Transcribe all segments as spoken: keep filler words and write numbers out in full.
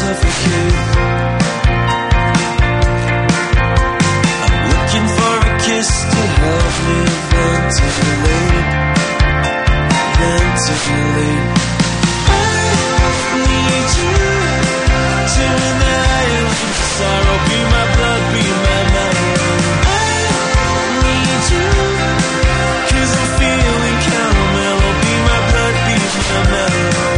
suffocate. I'm looking for a kiss to help me ventilate, ventilate. I need you to annihilate sorrow, be my blood, be my marrow. I need you, 'cause I'm feeling caramel, be my blood, be my marrow.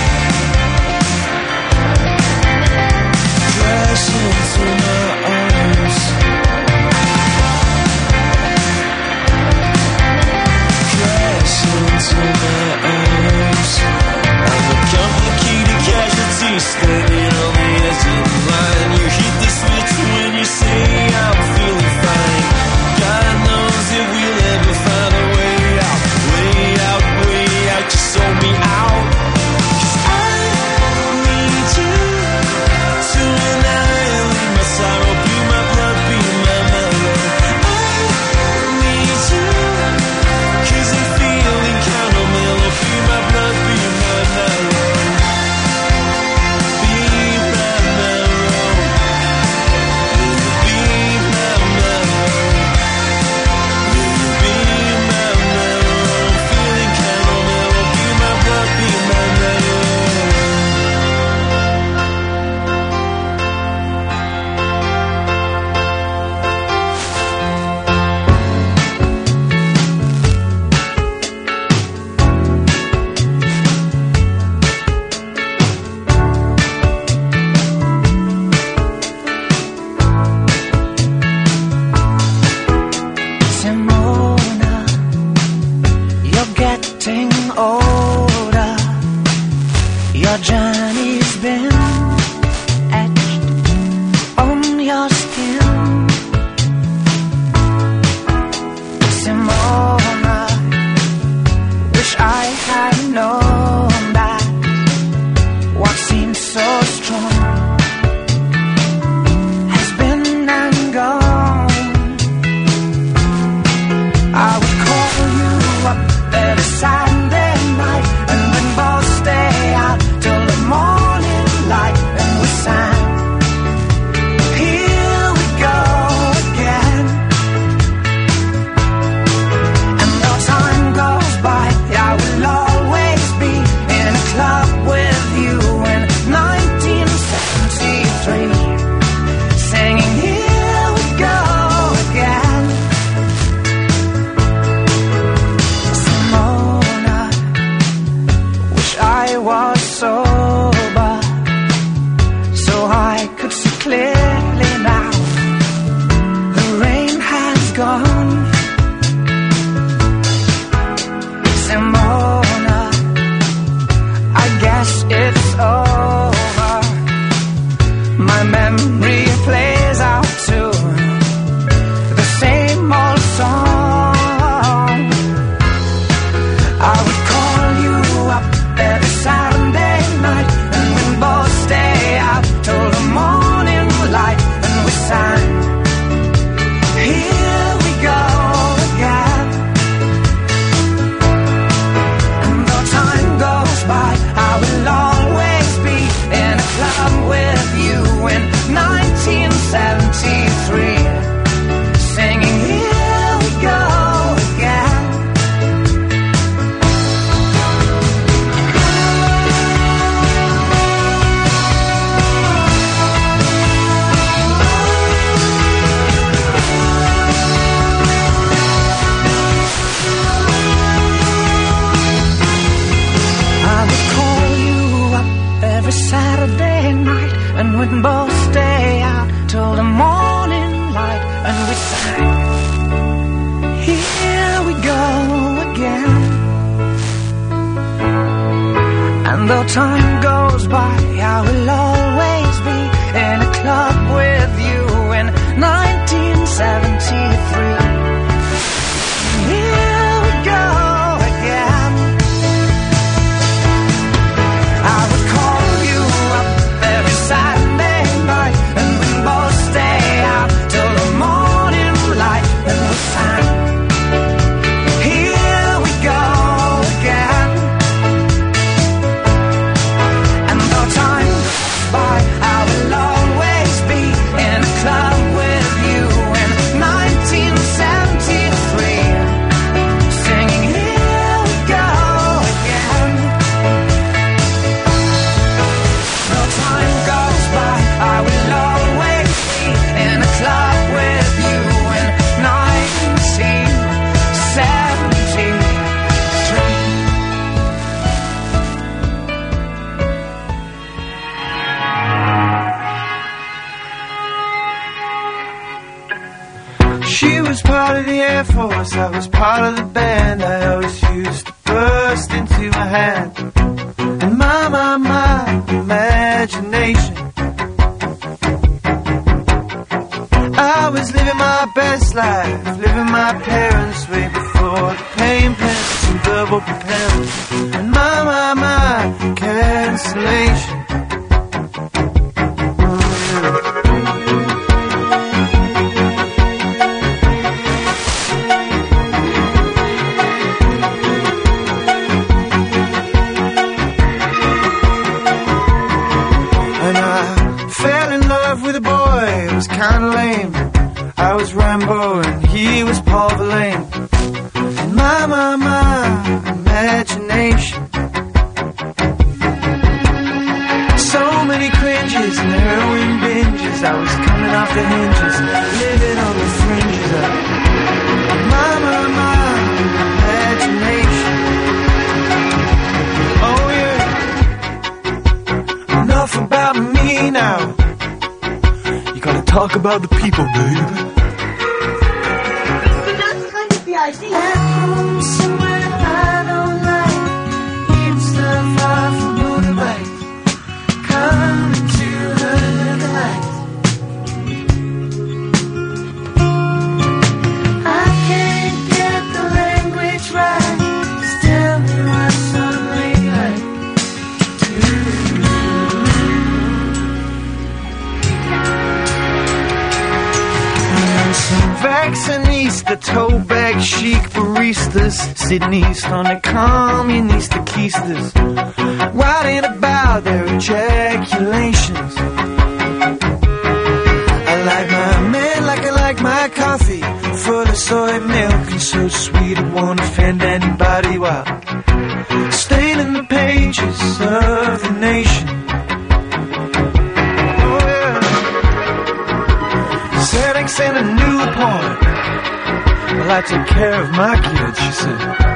Crash into my arms, crash into my arms. I'm a complicated casualty standing on the edge of the line. You hit the switch when you say I'm feeling fine. God knows if we'll ever find a way out, way out, way out. Just sold me out. 'Cause I need you to annihilate my sorrow, be my blood, be my mellow. I need you, 'cause I'm feeling kind of mellow, be my blood, be my mellow. Be my mellow. Will you be my mellow? Will you be my mellow? Feeling kind of mellow, be my blood, be my mellow. Simona, you're getting older. Your journey's been etched on your skin. Simona, wish I had known that what seemed so strong has been and gone. I would call you up every Saturday night, and we'd both stay out till the morning light, and we sang, here we go again. And though time goes by, I will always be in a club with you in nineteen seventy-three, singing, here we go again. Simona, wish I was sober, so I could see clearly now. The rain has gone. Simona, I guess it's over. My memory plays out to the same old song. I would call you up every Saturday night, and we'd both stay out till the morning light, and we sang, here we go again. And though time goes by, I will always be in a club with you in nineteen seventy-three, singing, here we go again. I would call you up every Saturday night, and we'd both stay out till the morning light, and we sang, here we go again. And though time goes by, I will always be in a club with you in nineteen seventy-three. Here we go again. I would call you up every Saturday night, and we'd both stay out till the morning light, and we sang, here we go again. And though force, I was part of the band. I always used to burst into my hand. And my, my, my imagination, I was living my best life, living my parents' way before the pain pencils and verbal propellers. And my, my, my cancellation. Kinda lame. I was Rambo and he was Paul Verlaine. And my, my, my imagination, so many cringes and heroin binges. I was coming off the hinges, living on the fringes of my, my, my imagination. Oh yeah. Enough about me now. Gotta talk about the people, baby. But that's kind of the idea. At home somewhere I don't like, even stuff far from motorbike. Coming to the light. I can't get the language right. Just tell me what's on the like. Some vaccinista, toe bag chic baristas, sitting east on the communista keisters, writing about their ejaculations. I like my man like I like my coffee, full of soy milk and so sweet it won't offend anybody while staining the pages of the nation. Settings in a Newport. Well, I take care of my kids, she said.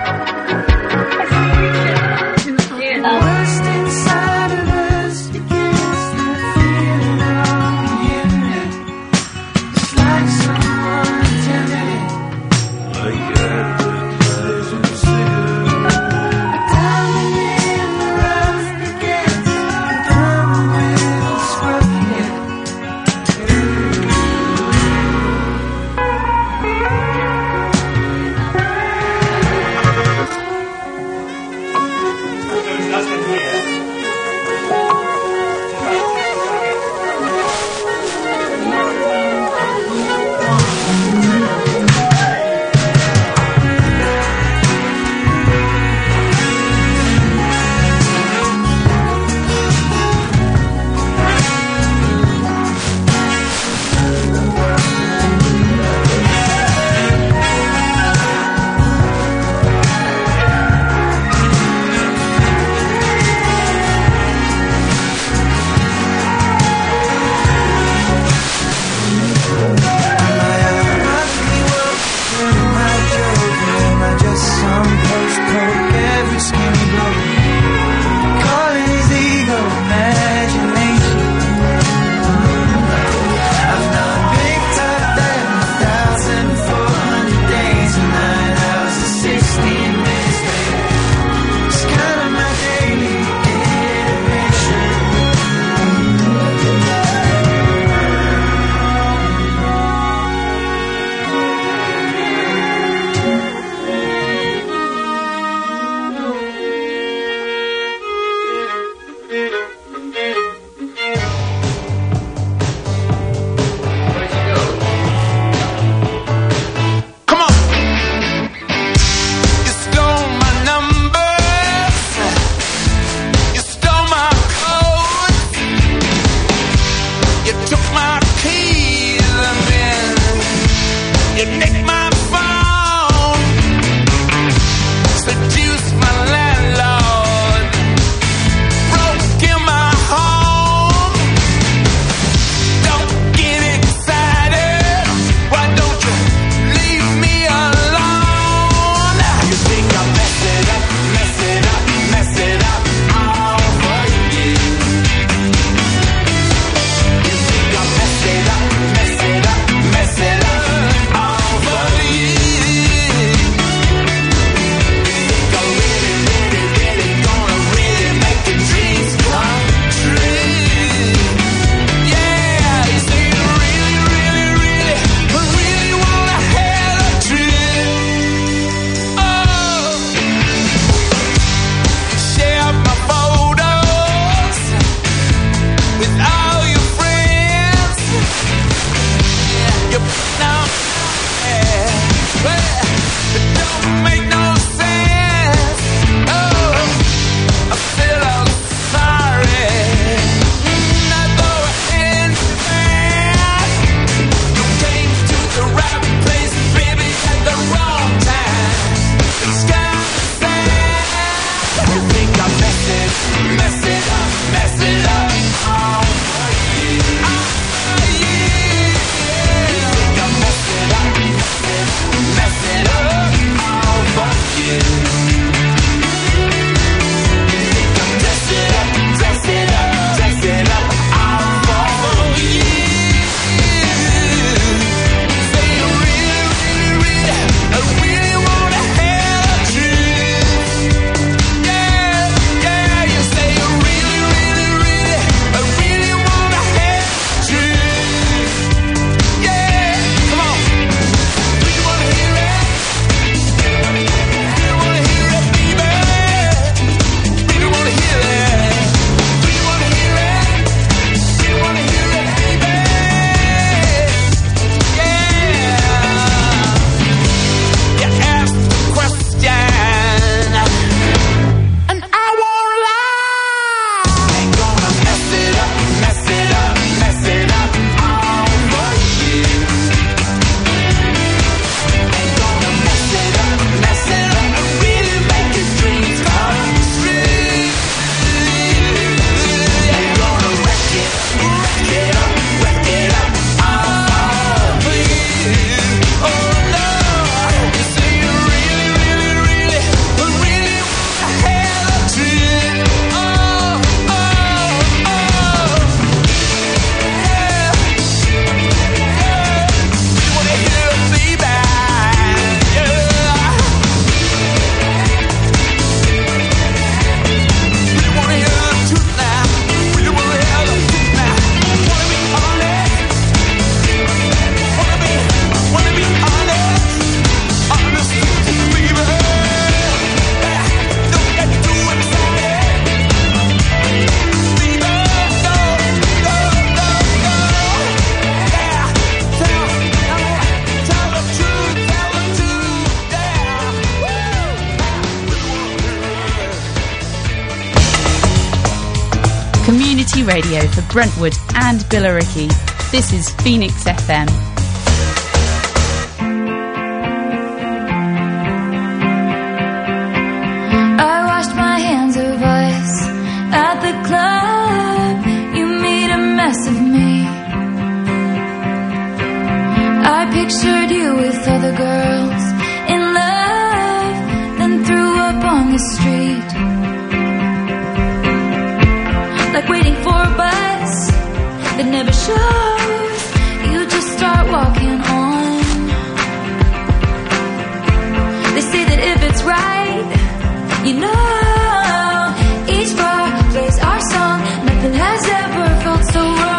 The worst inside of us begins to feel on the internet. It's like someone intended it. I got the pleasure to see it. Diamond in the rough begins. Diamond will scruffing it. radio for Brentwood and Billericay. This is Phoenix F M. I washed my hands of us at the club. You made a mess of me. I pictured you with other girls in love, then threw up on the street, like waiting for a bus that never shows. You just start walking on. They say that if it's right, you know, each bar plays our song. Nothing has ever felt so wrong.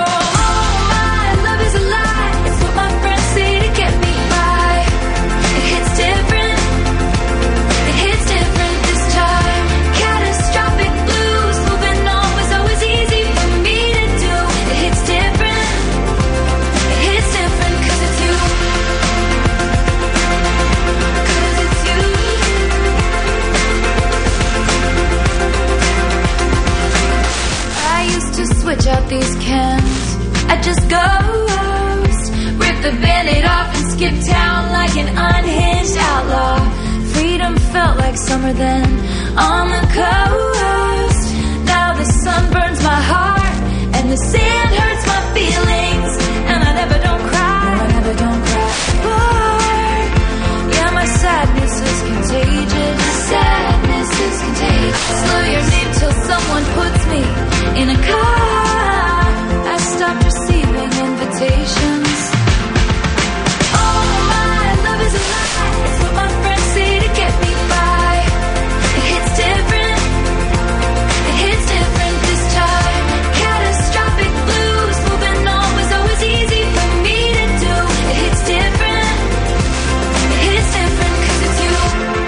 Switch out these cans, I just ghost, rip the band-aid off and skip town like an unhinged outlaw. Freedom felt like summer then on the coast. Now the sun burns my heart and the sand hurts my feelings, and I never don't cry, I never don't cry. Boy, yeah, my sadness is contagious. My sadness is contagious. Slow your name till someone puts me in a car. I stopped receiving invitations. Oh, my love is a lie. It's what my friends say to get me by. It hits different. It hits different this time. Catastrophic blues. Moving on was always easy for me to do. It hits different. It hits different 'cause it's you.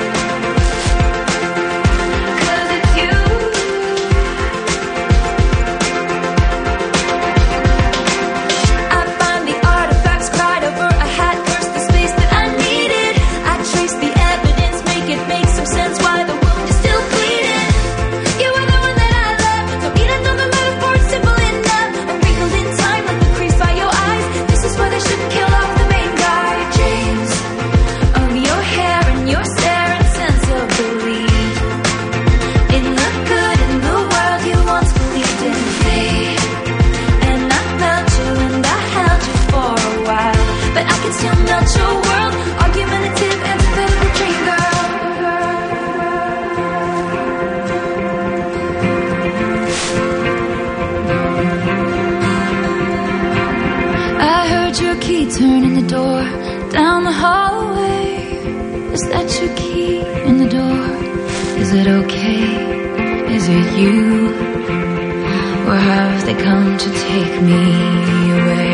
'Cause it's you. Turning the door down the hallway. Is that your key in the door? Is it okay? Is it you? Or have they come to take me away?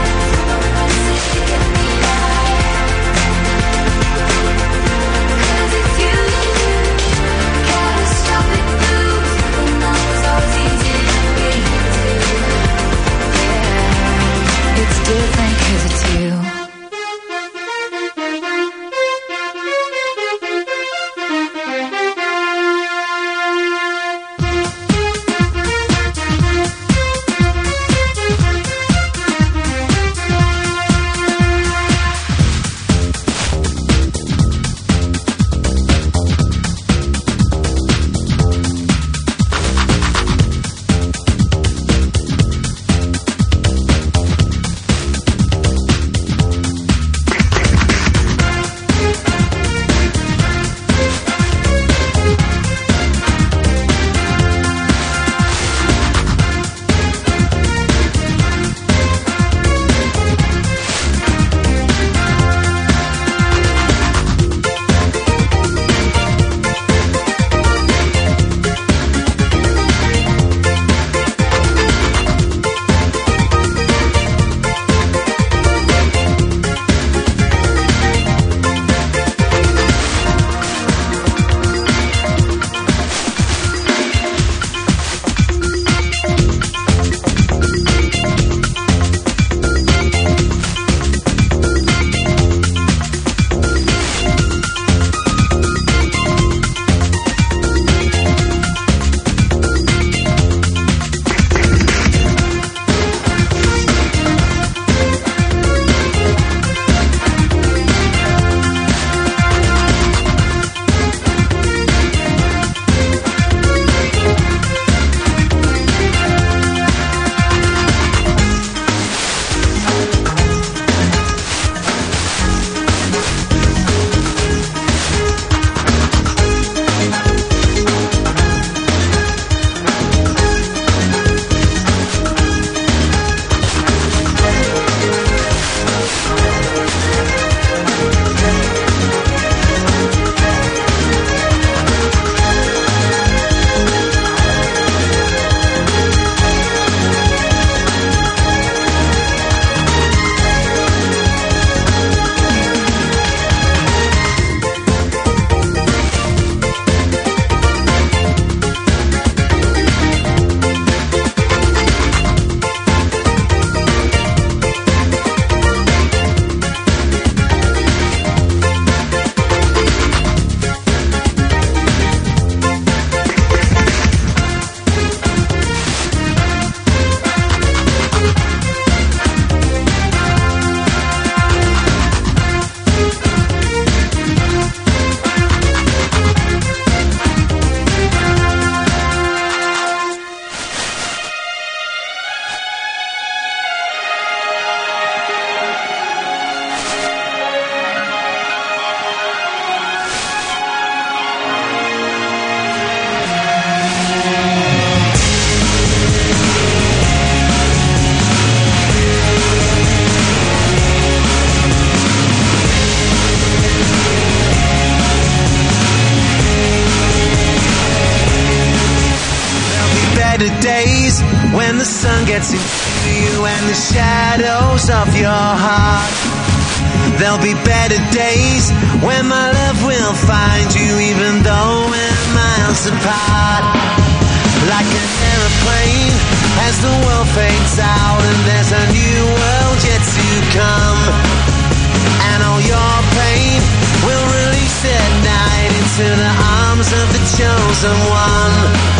Cause getting to you and the shadows of your heart. There'll be better days when my love will find you, even though we're miles apart. Like an aeroplane as the world fades out and there's a new world yet to come. And all your pain will release at night into the arms of the chosen one.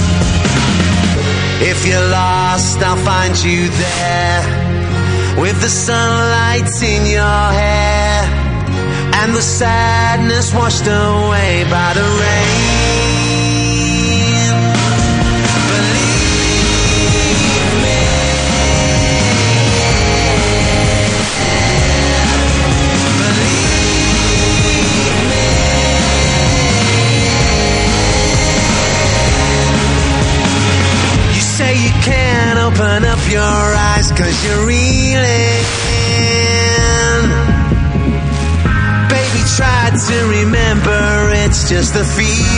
If you're lost, I'll find you there, with the sunlight in your hair and the sadness washed away by the rain. Believe me, believe me. You say you can't open up your eyes 'cause you're reeling. Baby, try to remember, it's just a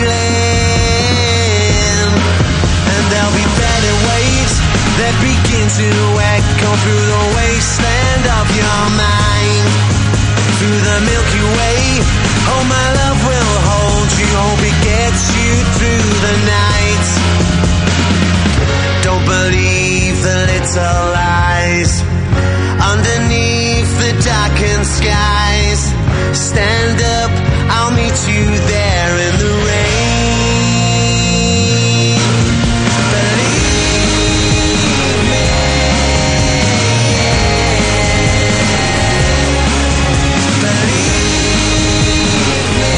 feeling. And there'll be better waves that begin to echo through the wasteland of your mind. Through the Milky Way, oh my love will hold you, hope it gets you through the night. Don't believe the little lies underneath the darkened skies. Stand up, I'll meet you there in the rain. Believe me, believe me.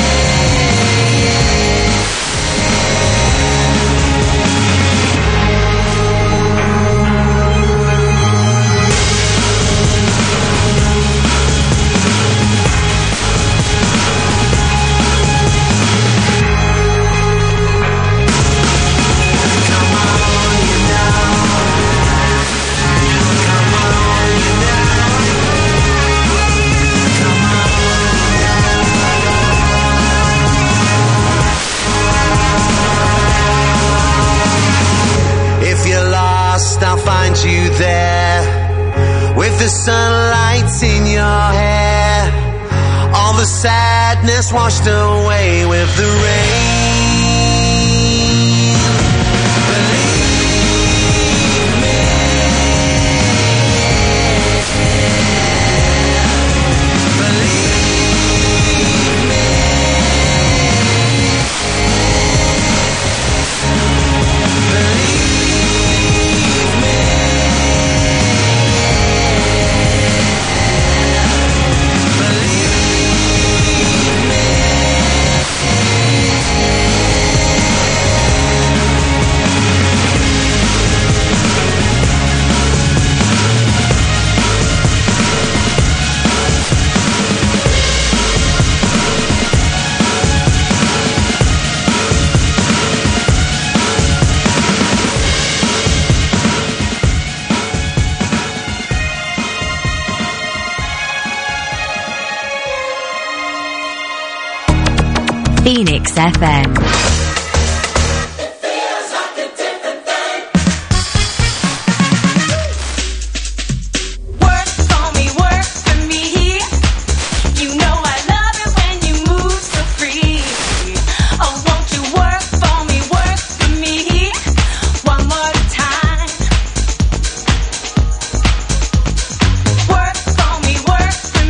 I'll find you there, with the sunlight in your hair, all the sadness washed away with the rain. Believe me, believe me, believe. Phoenix F M.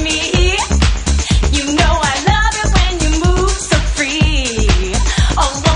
Oh,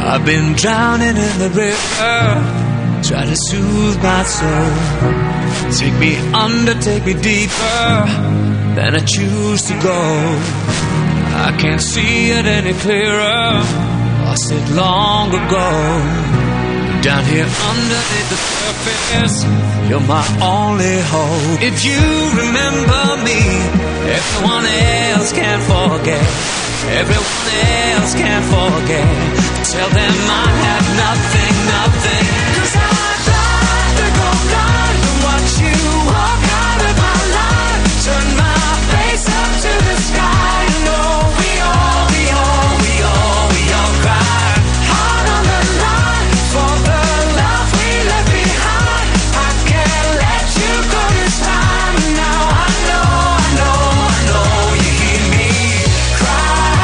I've been drowning in the river, trying to soothe my soul. Take me under, take me deeper than I choose to go. I can't see it any clearer, lost it long ago. Down here underneath the surface, you're my only hope. If you remember me, everyone else can forget. Everyone else can forget. Tell them I have nothing, nothing. 'Cause I'd rather go blind than watch you walk out of my life. Turn my face up to the sky. No, we all, we all, we all, we all cry. Heart on the line for the love we left behind. I can't let you go this time. Now I know, I know, I know you hear me cry,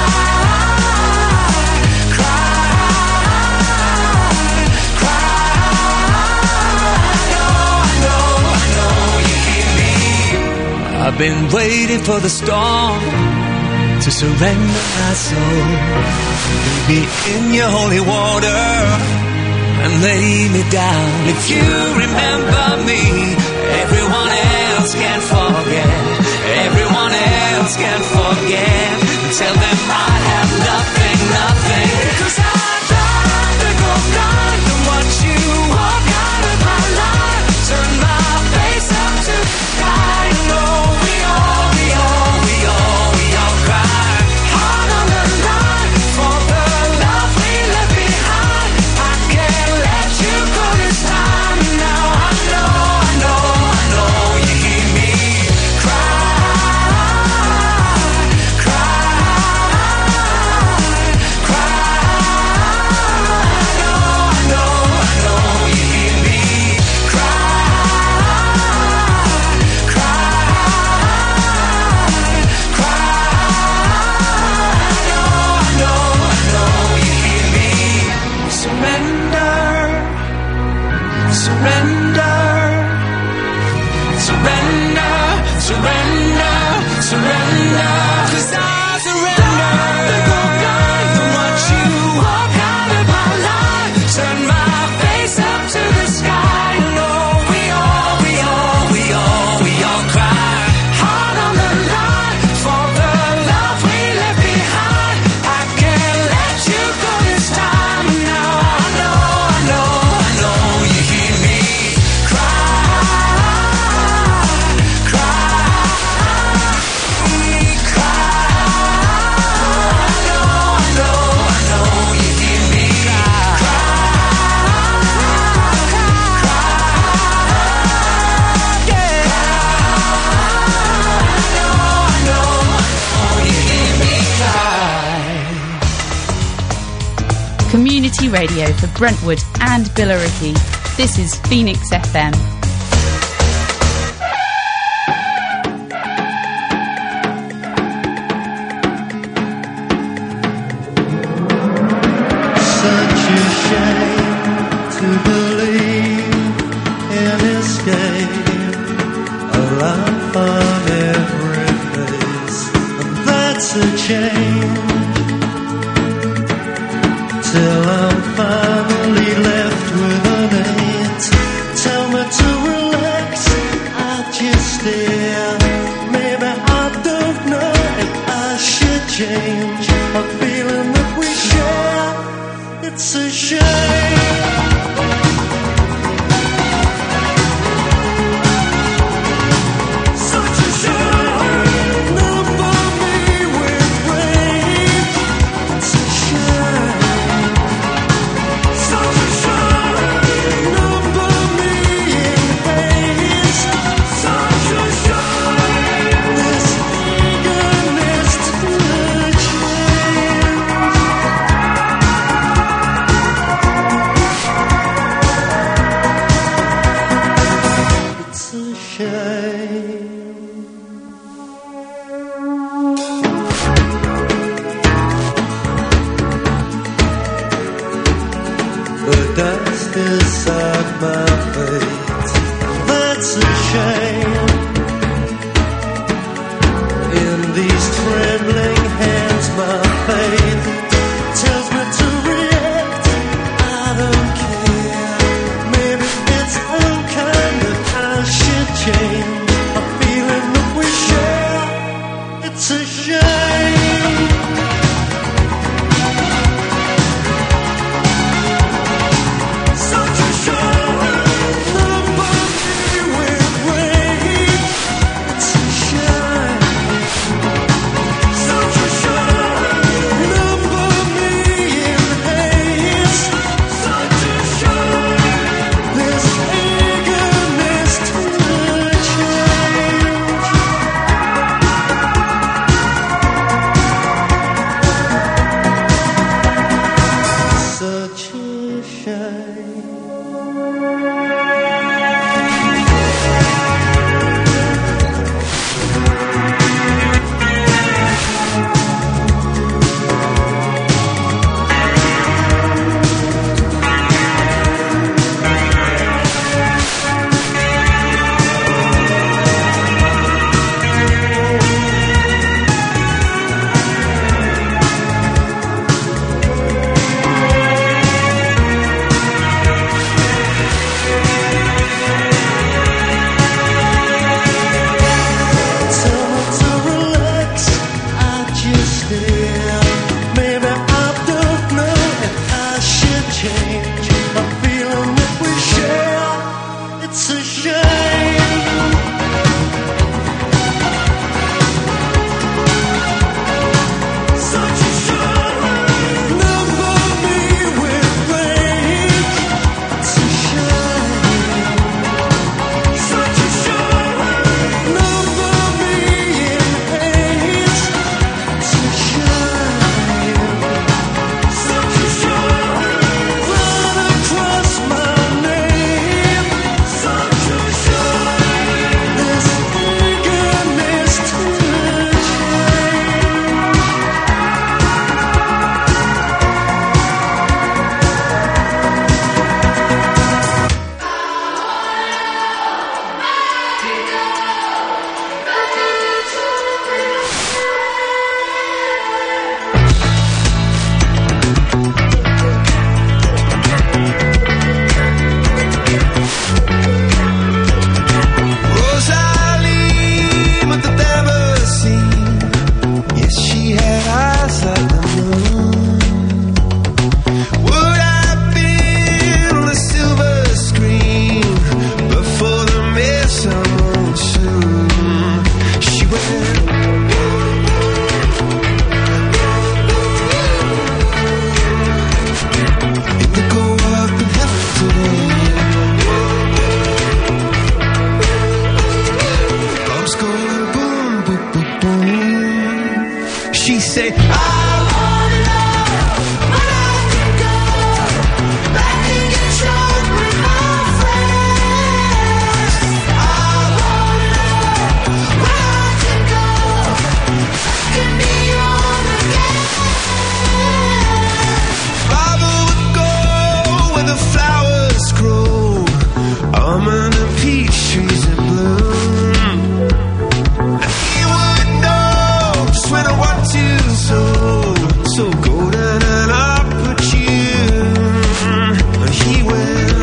cry, cry. I know, I know, I know you hear me. I've been waiting for the storm to surrender my soul. Be in your holy water and lay me down. If you remember me, everyone else can forget. Everyone else can forget. Tell them I have nothing, nothing. 'Cause I'd rather go blind than watch you walk out of my life. Turn my face up to the sky. No, we all, we all, we all, we all cry. Heart on the line for the love we left behind. I can't let you go this time. Now I know, I know, I know you hear me cry, cry, cry. I know, I know, I know you hear me cry, cry, cry. I know, I know, I know you hear me. Surrender, surrender, surrender, surrender, surrender. 'Cause I surrender. Go blind and watch you walk out of my life. Turn my face up to the sky. No, we all, we all, we all, we all cry. Heart on the line for the love we left behind. I can't let you go this time. Now I know, I know, I know you hear me cry, cry, cry. I know, I know, I know you hear me cry, cry, yeah. I know, I know, I know you hear me cry. Community radio for Brentwood and Billericay. This is Phoenix F M. Such a shame to believe in escape, a laugh on every face, and that's a change. Till I'm finally left with an eight. Tell me to relax, I just stare. Maybe I don't know if I should change a feeling that we share. It's a shame. Such a shame. Number me with rage. It's a shame. Such a shame. Number me in haste. Such a shame. This eagerness to change. It's a shame. The dust inside my face, that's a shame. In these trembling hands, my faith tells me to react. It's a shame. Such a shame. Number me with rain. It's a shame. Such a shame. Number me in haste. Such a shame. This eagerness to change. Such a shame. Tell me to relax, I just stare. Maybe I don't know if I should change my feeling that we share. It's a shame. Such a shame. Number me with rain. It's a shame. Such a shame. Number me in haste. It's a shame. Such a shame. Run across my name. Such a shame. This eagerness to change. Rosalie, but I've never seen. Yes, she had eyes like the moon. Would I been on the silver screen before the midsummer soon? She went. Indigo up in heaven today. Bombs going boom, boom, boom, boom. She said, I wanna know when I can go back and get drunk with my friends. I wanna know when I can go back and be young again. Father would go where the flowers grow, almond and peach trees in bloom. And he would know just when I want to sow, so golden and opportune. He will.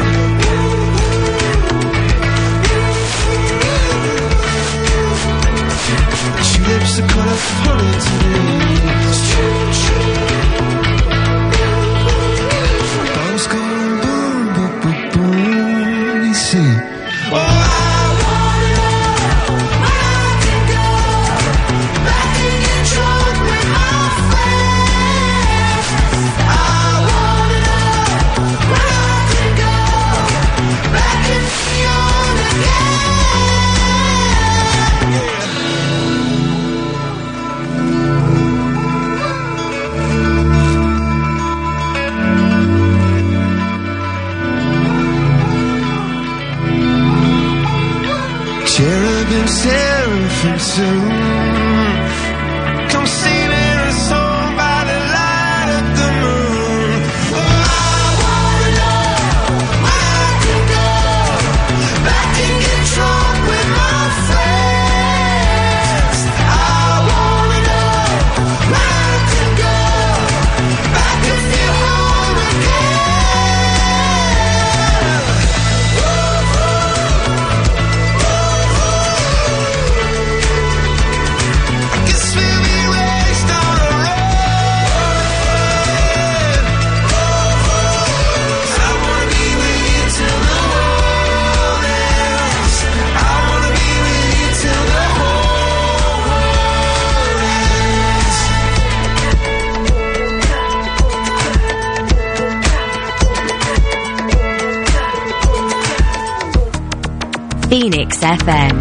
Tulips are color honey today. Bombs going boom, boom, boom, boom. He said, oh, I wanna know when I can go back and get drunk with my friends. I wanna know when I can go back and be young again. Cherubim, seraphim soon. Come singing a song by the light of the moon. Oh, I wanna know when I can go back and get drunk with my friends. I wanna know when I can go back and feel home again. Ooh, ooh, ooh, ooh. Phoenix F M.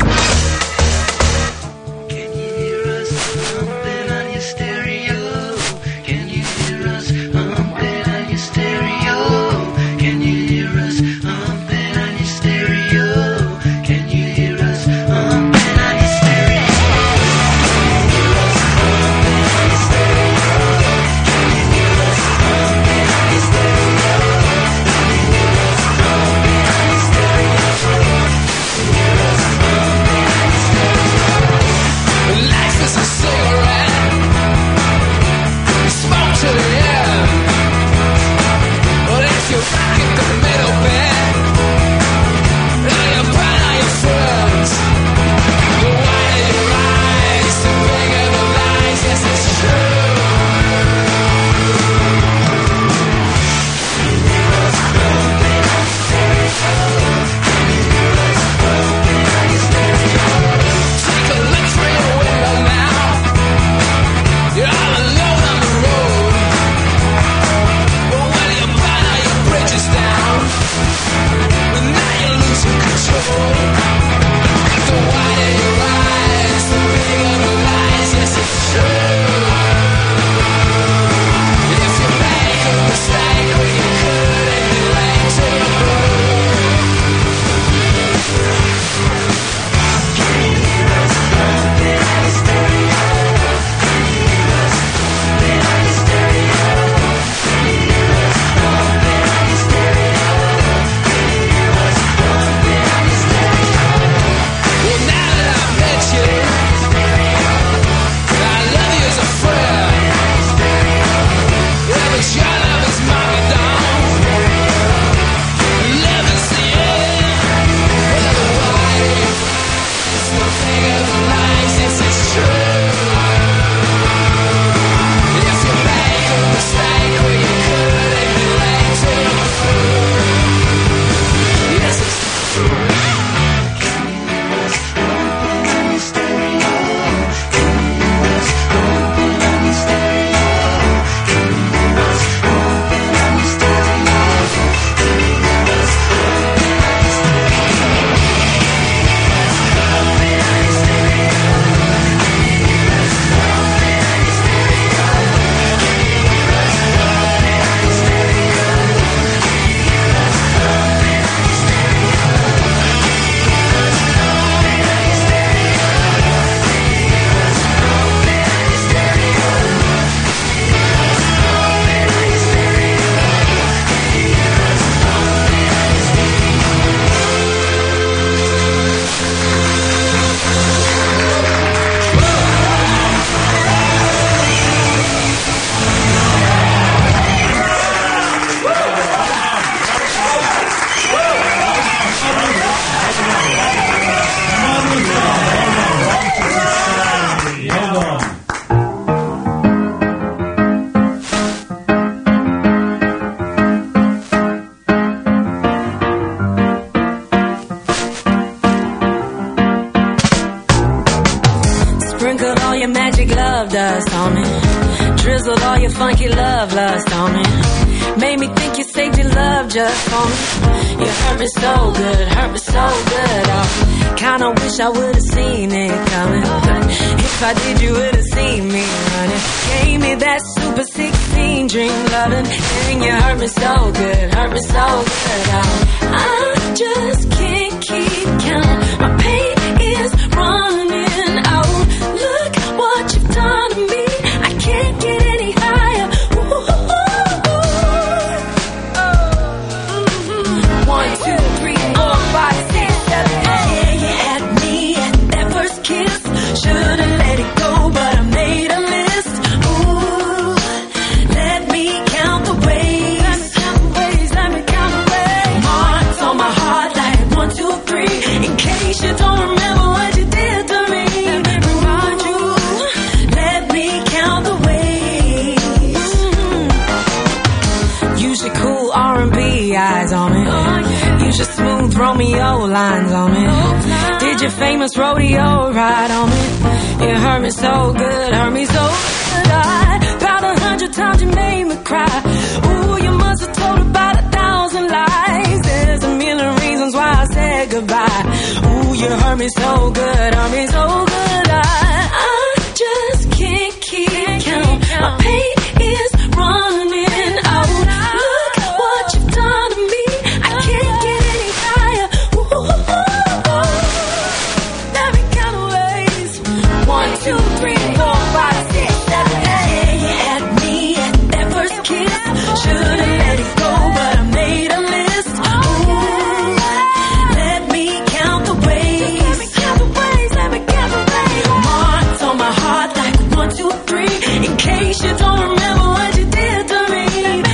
Drizzled all your funky love lust on me. Made me think you saved your love just for me. You hurt me so good, hurt me so good. I kinda wish I would've seen it coming. If I did, you would've seen me running. Gave me that super sixteen dream loving. And you hurt me so good, hurt me so good. I, I just can't keep count. My pain is running out. Look what you've done to me. I can't get any higher. Ooh, ooh, ooh. One, two, three, four, five, six, seven, eight. You had me at that first kiss. Should've let it go, but I made a list. Ooh, let me count the ways. Let me count the ways, let me count the ways. Marks on my heart like one, two, three. In case you don't remember what you did to me. Let me remind you, let me count the ways. Mm-hmm. Use your cool R and B eyes on me. Use your smooth Romeo lines on me. Did your famous rodeo ride on me? You hurt me so good, hurt me so good. I, about a hundred times you made me cry. Ooh, you must have told about a thousand lies. There's a million reasons why I said goodbye. Ooh, hurt me so good, hurt me so good. I, I just can't keep count. My pain is running out. Look what you've done to me. I can't get any higher. Ooh, let me count ways. One, two, three, four, five, six, seven, eight. You had me at that first kiss. Should've let it go, but I made a list. Ooh, let me count the ways. Let me count the ways. Let me count the ways. Marks on my heart like one, two, three. In case you don't remember what you did to me.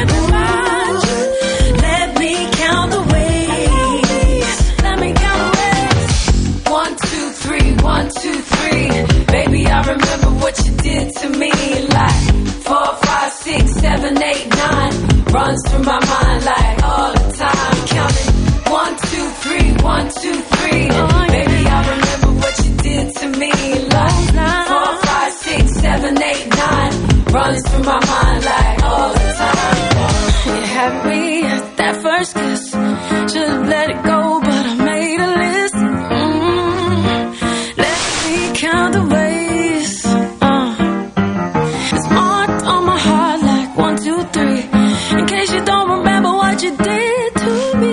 Let me count the ways. Let me count the ways. One, two, three. One, two, three. Baby, I remember what you did to me. Like four, five, six, seven, eight, nine. Runs through my mind like all the time. Counting one, two, three. One, two, three. Baby, I remember what you did to me. Like four, five, six, seven, eight, nine. Runs through my mind like all the time. You had me at that first kiss. Should've let it go, but I made a list. Mm, let me count the ways. Uh, it's marked on my heart like one, two, three. In case you don't remember what you did to me.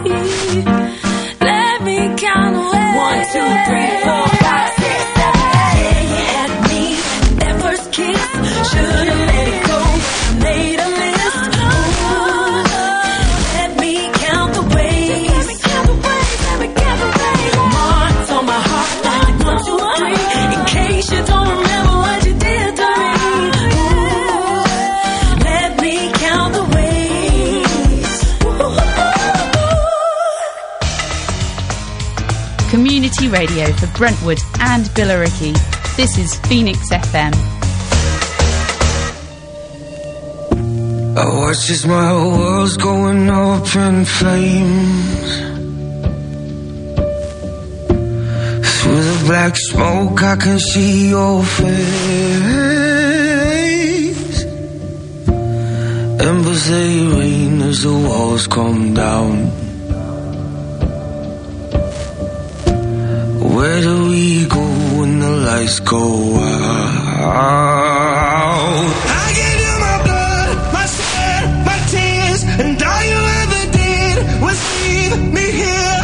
Let me count the ways. One, two, three, four, five, six, seven, eight. You had me at that first kiss. Should've let it go. Made a list. Ooh, let me count the ways. Let me count the ways. Let me count the ways. Marks on my heart like one, two, three. In case you don't remember what you did to me. Ooh, let me count the ways. Community radio for Brentwood and Billericay. This is Phoenix F M. I watch as my world's going up in flames. Through the black smoke I can see your face. Embers they rain as the walls come down. Where do we go when the lights go out? I gave you my blood, my sweat, my tears, and all you ever did was leave me here.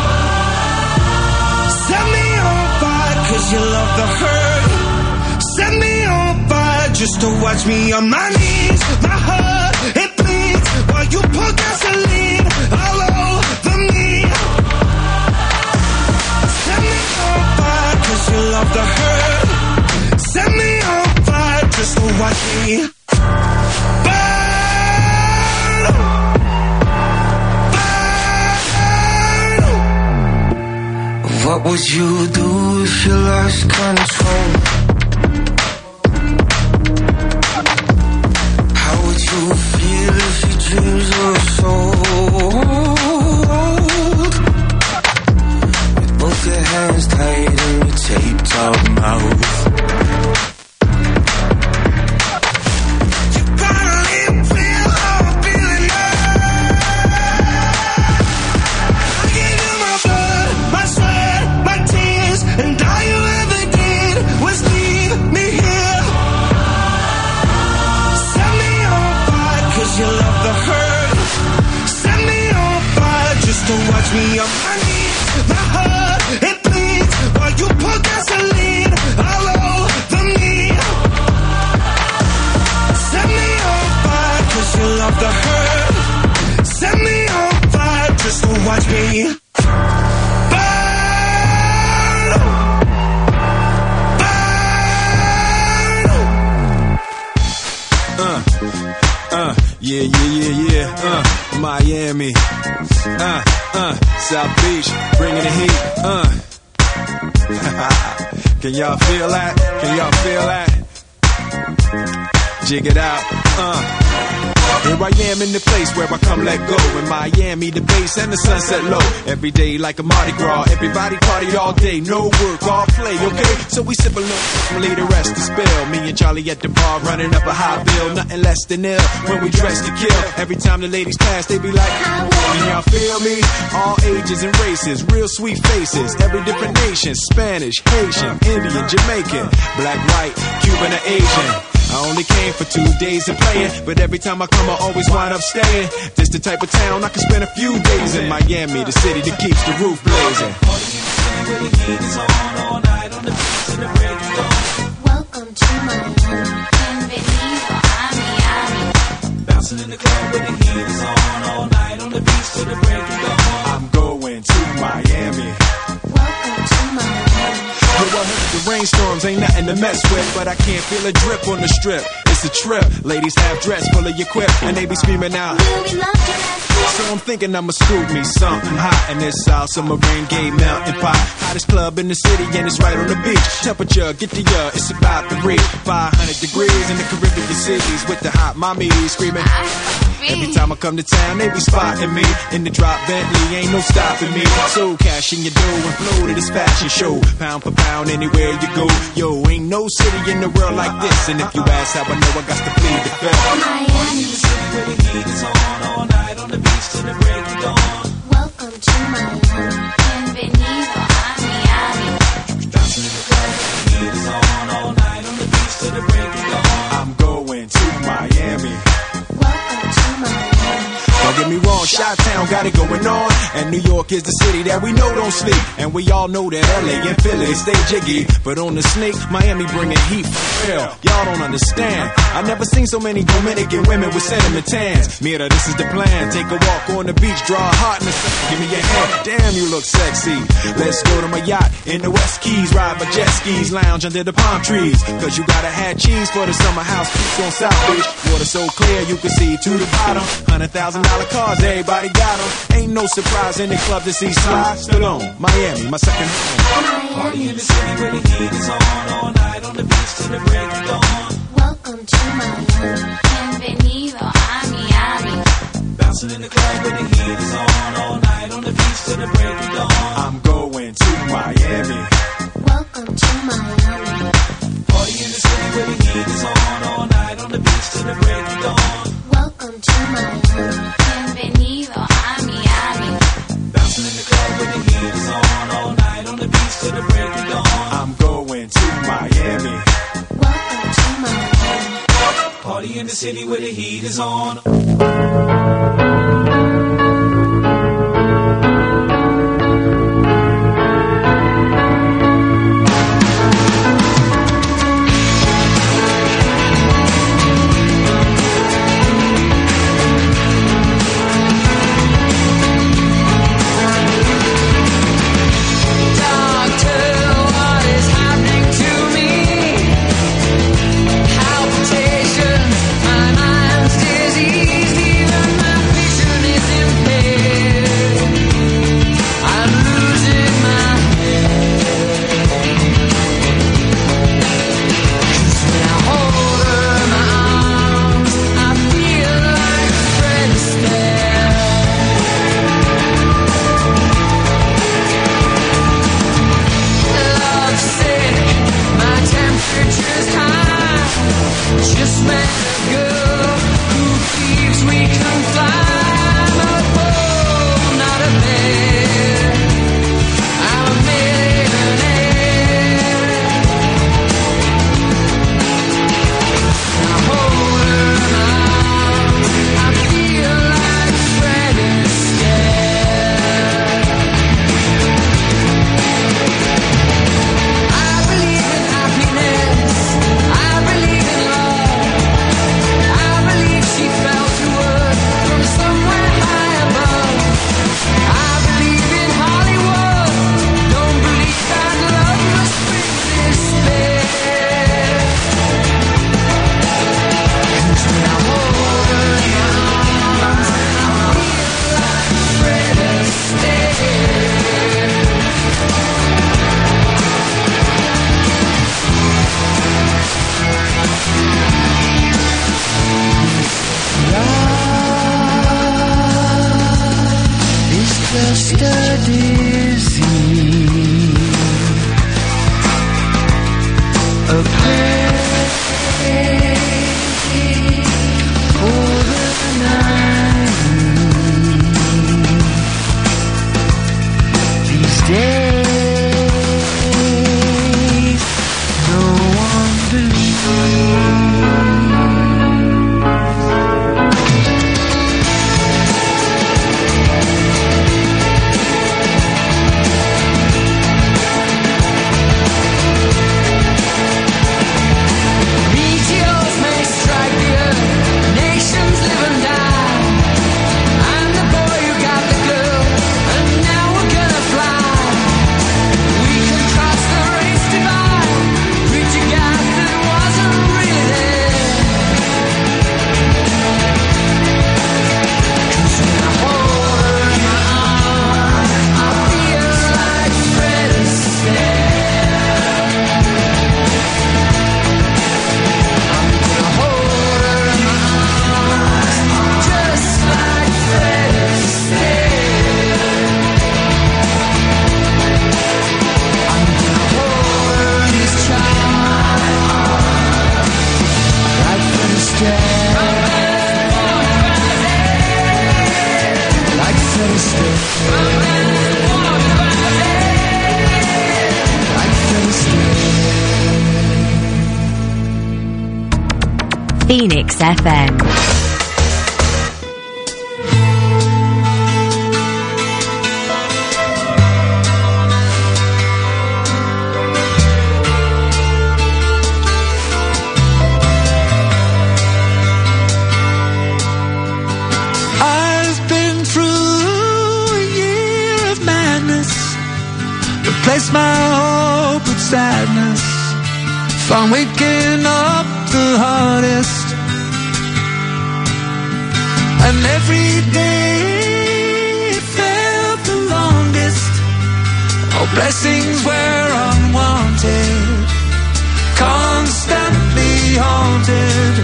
Set me on fire cause you love the hurt. Set me on fire just to watch me on my knees. My heart, it bleeds while you pour gasoline all over me. Set me on fire cause you love the hurt. Set me on fire just to watch me burn. Burn. What would you do if you lost control? How would you feel if your dreams were sold? Both your hands tight and your taped up mouth. You gotta live real hard feeling love. I gave you my blood, my sweat, my tears, and all you ever did was leave me here. Set me on fire cause you love the hurt. Set me on fire just to watch me on my knees. My heart, it bleeds while you pour gasoline all over me. Set me on fire cause you love the hurt. Set me on fire just to watch me burn. Burn. Uh, uh, yeah, yeah, yeah, yeah, uh, Miami, uh, uh, South Beach, bringing the heat, uh. Can y'all feel that? Can y'all feel that? Jig it out, uh. Here I am in the place where I come let go. In Miami, the bass and the sunset low. Every day like a Mardi Gras. Everybody party all day. No work, all play, okay? So we sip a little, leave the rest to spill. Me and Charlie at the bar running up a high bill. Nothing less than ill when we dress to kill. Every time the ladies pass, they be like, can y'all feel me? All ages and races, real sweet faces. Every different nation, Spanish, Haitian, Indian, Jamaican, black, white, Cuban, or Asian. I only came for two days of playing, but every time I come I always wind up staying. This the type of town I can spend a few days in. Miami, the city that keeps the roof blazing. Welcome to Miami. Bienvenido a Miami. Bouncing in the club where the heat is on all night on the beach till the break of dawn. I'm going to Miami. Welcome to Miami. Yo, I heard the rainstorms ain't nothing to mess with, but I can't feel a drip on the strip. It's a trip. Ladies have dress full of your quip, and they be screaming out, Will we love you? so I'm thinking I'ma scoop me something hot in this South Submarine Gay Mountain Pot. Hottest club in the city, and it's right on the beach. Temperature, get the uh, it's about to reach five hundred degrees in the Caribbean cities with the hot mommy screaming. Every time I come to town, they be spotting me in the drop Bentley, ain't no stopping me. So cash in your dough and flow to this fashion show. Pound for pound, anywhere you go. Yo, ain't no city in the world like this. And if you ask how I know, I got to plead the fifth. Miami. The city where the heat is on all night on the beach till the break of dawn. Welcome to Miami. Bienvenido a Miami. Bouncing in the club where the heat is on all night on the beach till the break of dawn. I'm going to Miami. Welcome to Miami. Don't get me wrong, Chi-Town got it going on. And New York is the city that we know don't sleep. And we all know that L A and Philly stay jiggy. But on the sneak, Miami bringing heat for real. Y'all don't understand. I've never seen so many Dominican women with sentiment tans. Mira, this is the plan. Take a walk on the beach, draw a heart in the sun. Give me your hand. Damn, you look sexy. Let's go to my yacht in the West Keys. Ride my jet skis, lounge under the palm trees. Cause you gotta have cheese for the summer house peaks on South Beach. Water so clear you can see to the bottom. Hundred thousand dollar cars, everybody got them. Ain't no surprise in the club to see Sly Stallone. Miami, my second home. Party in the city where the heat is on all night on the beach till the break of dawn. Welcome to Miami. Bienvenido a Miami. Bouncing in the club where the heat is on all night on the beach till the break of dawn. I'm going to Miami. Welcome to Miami. Party in the city where the heat is on all night on the beach till the break of dawn. Welcome to Miami. Bienvenido a Miami. Bouncing in the club where the heat is on all night on the beach till the break of dawn. I'm going to Miami. Welcome to Miami. Party in the city where the heat is on. My mind's diseased, even my vision is Phoenix F M. I've been through a year of madness, replaced my hope with sadness, found waking up the hardest, and every day it felt the longest. All blessings were unwanted, constantly haunted.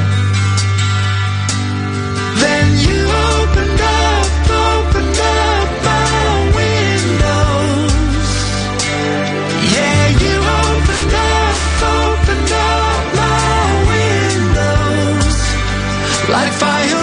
Then you opened up, opened up my windows. Yeah, you opened up, opened up my windows, like fire